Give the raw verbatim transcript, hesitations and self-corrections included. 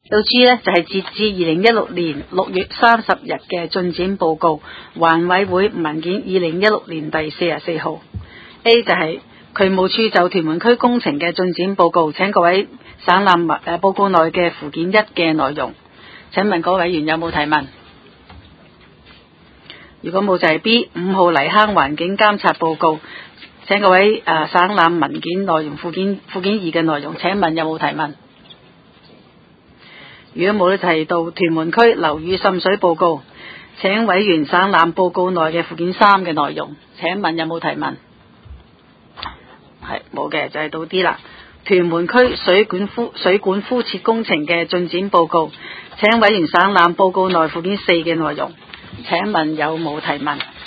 到 G 呢，就係、是、截至二零一六年六月三十日嘅進展報告，環委會文件二零一六年第四十四號。A 就係渠務處就屯門區工程嘅進展報告，請各位省覽誒報告內嘅附件一嘅內容。請問各位委員有冇提問？如果冇就係 B 五號泥坑環境監察報告，請各位誒、呃、省覽文件內容附件附件二嘅內容。請問有冇提問？如果冇咧，就係到屯門區樓宇滲水報告，請委員省覽報告內嘅附件三嘅內容。請問有冇提問？係冇嘅，就係、是、到 D 啦。屯門區水管敷水管敷設工程嘅進展報告，請委員省覽報告內附件四嘅內容。請問有冇提問？